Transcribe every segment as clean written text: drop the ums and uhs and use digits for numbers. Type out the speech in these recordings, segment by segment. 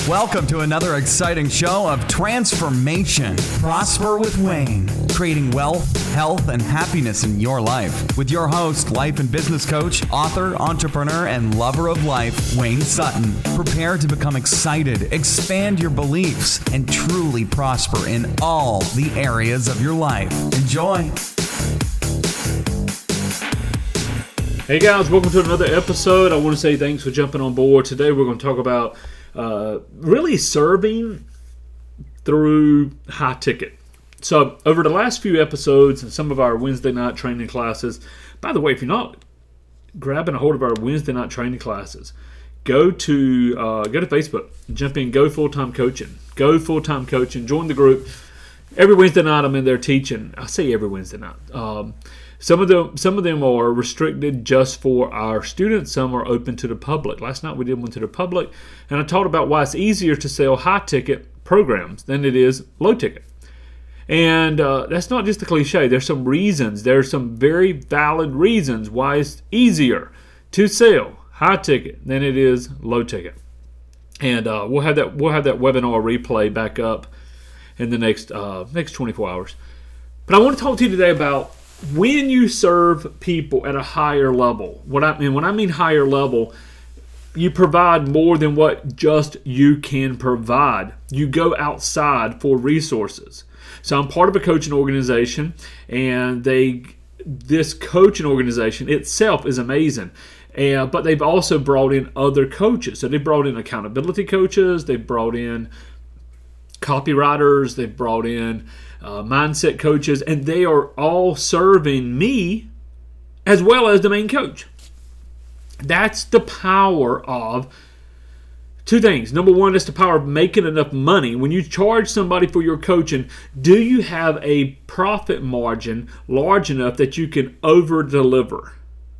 Welcome to another exciting show of transformation. Prosper with Wayne, creating wealth, health, and happiness in your life. With your host, life and business coach, author, entrepreneur, and lover of life, Wayne Sutton. Prepare to become excited, expand your beliefs, and truly prosper in all the areas of your life. Enjoy. Hey guys, welcome to another episode. I want to say thanks for jumping on board. Today we're going to talk about really serving through high ticket. So over the last few episodes and some of our Wednesday night training classes, by the way, if you're not grabbing a hold of our Wednesday night training classes, go to Facebook, jump in, Go Full-Time Coaching. Go Full-Time Coaching, join the group. Every Wednesday night I'm in there teaching. I say every Wednesday night. Some of them are restricted just for our students. Some are open to the public. Last night we did one to the public, and I talked about why it's easier to sell high-ticket programs than it is low-ticket. And that's not just a cliche. There's some reasons. There's some very valid reasons why it's easier to sell high-ticket than it is low-ticket. And we'll have that webinar replay back up in the next 24 hours. But I want to talk to you today about when you serve people at a higher level. When I mean higher level, you provide more than what just you can provide. You go outside for resources. So I'm part of a coaching organization, and this coaching organization itself is amazing. But they've also brought in other coaches. So they brought in accountability coaches, they've brought in copywriters, they've brought in mindset coaches, and they are all serving me as well as the main coach. That's the power of two things. Number one, that's the power of making enough money. When you charge somebody for your coaching, do you have a profit margin large enough that you can over-deliver?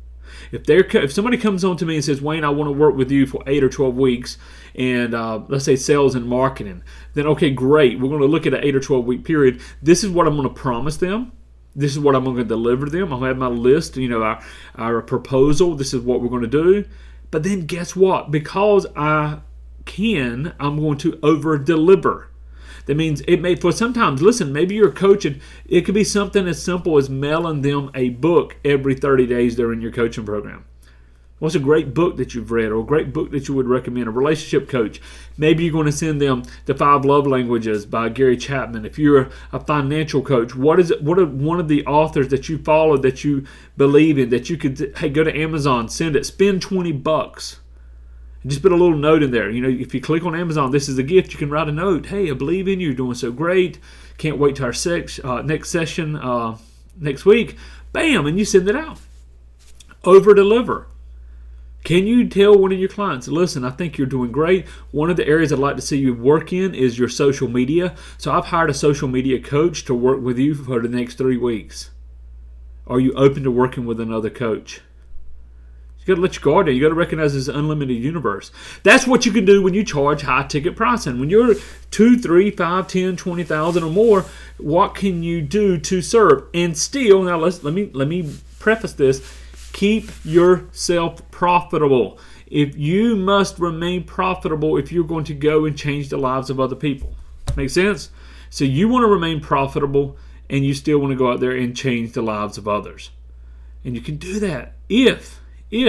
If somebody comes on to me and says, Wayne, I want to work with you for 8 or 12 weeks, and let's say sales and marketing, then okay, great. We're going to look at an 8 or 12 week period. This is what I'm going to promise them. This is what I'm going to deliver to them. I'll have my list, our proposal. This is what we're going to do. But then guess what? Because I'm going to over-deliver. That means sometimes, listen, maybe you're coaching. It could be something as simple as mailing them a book every 30 days during your coaching program. What's a great book that you've read, or a great book that you would recommend? A relationship coach. Maybe you're going to send them The 5 Love Languages by Gary Chapman. If you're a financial coach, what are one of the authors that you follow, that you believe in, that you could, go to Amazon, send it, spend $20. Just put a little note in there. If you click on Amazon, this is a gift. You can write a note. Hey, I believe in you. You're doing so great. Can't wait to our next session next week. Bam, and you send it out. Over-deliver. Can you tell one of your clients, listen, I think you're doing great. One of the areas I'd like to see you work in is your social media. So I've hired a social media coach to work with you for the next 3 weeks. Are you open to working with another coach? You got to let your guard down. You got to recognize this unlimited universe. That's what you can do when you charge high ticket pricing. When you're 2, 3, 5, 10, 20,000 or more, what can you do to serve? And still, now let me preface this. Keep yourself profitable. If you must remain profitable if you're going to go and change the lives of other people. Make sense? So you want to remain profitable, and you still want to go out there and change the lives of others. And you can do that if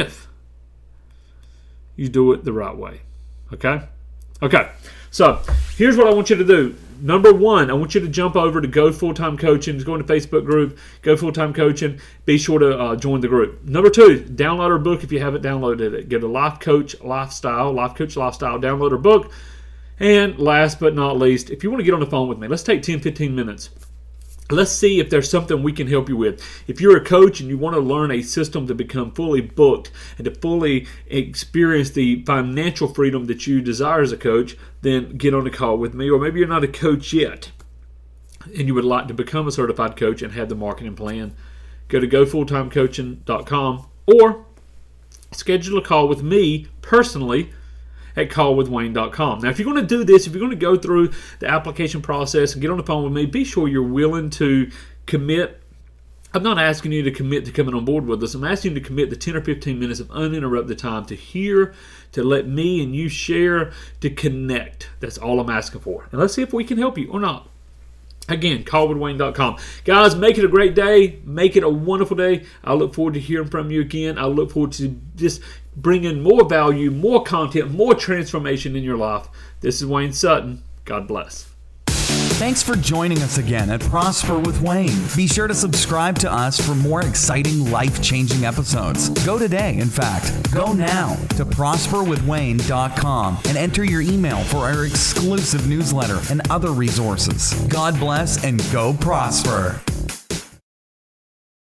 you do it the right way. Okay? So here's what I want you to do. Number one, I want you to jump over to Go Full-Time Coaching. Just go into the Facebook group, Go Full-Time Coaching. Be sure to join the group. Number two, download our book if you haven't downloaded it. Go to Life Coach Lifestyle, download our book. And last but not least, if you want to get on the phone with me, let's take 10, 15 minutes. Let's see if there's something we can help you with. If you're a coach and you want to learn a system to become fully booked and to fully experience the financial freedom that you desire as a coach, then get on a call with me. Or maybe you're not a coach yet and you would like to become a certified coach and have the marketing plan. Go to gofulltimecoaching.com or schedule a call with me personally at callwithwayne.com. Now, if you're going to do this, if you're going to go through the application process and get on the phone with me, be sure you're willing to commit I'm not asking you to commit to coming on board with us. I'm asking you to commit the 10 or 15 minutes of uninterrupted time to hear, to let me and you share, to connect. That's all I'm asking for. And let's see if we can help you or not. Again, callwithwayne.com. Guys, make it a great day. Make it a wonderful day. I look forward to hearing from you again. I look forward to just bringing more value, more content, more transformation in your life. This is Wayne Sutton. God bless. Thanks for joining us again at Prosper with Wayne. Be sure to subscribe to us for more exciting, life-changing episodes. Go today, in fact. Go now to prosperwithwayne.com and enter your email for our exclusive newsletter and other resources. God bless and go prosper.